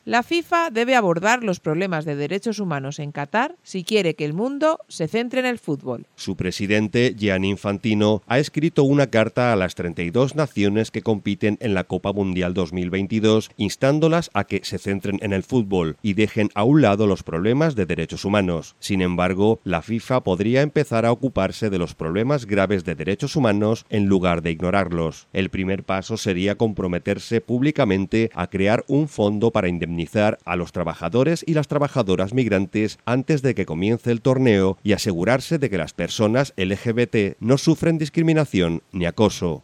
La FIFA debe abordar los problemas de derechos humanos en Qatar si quiere que el mundo se centre en el fútbol. Su presidente, Gianni Infantino, ha escrito una carta a las 32 naciones que compiten en la Copa Mundial 2022, instándolas a que se centren en el fútbol y dejen a un lado los problemas de derechos humanos. Sin embargo, la FIFA podría empezar a ocuparse de los problemas graves de derechos humanos en lugar de ignorarlos. El primer paso sería comprometerse públicamente a crear un fondo para indemnizar a los trabajadores y las trabajadoras migrantes antes de que comience el torneo y asegurarse de que las personas LGBT no sufren discriminación ni acoso.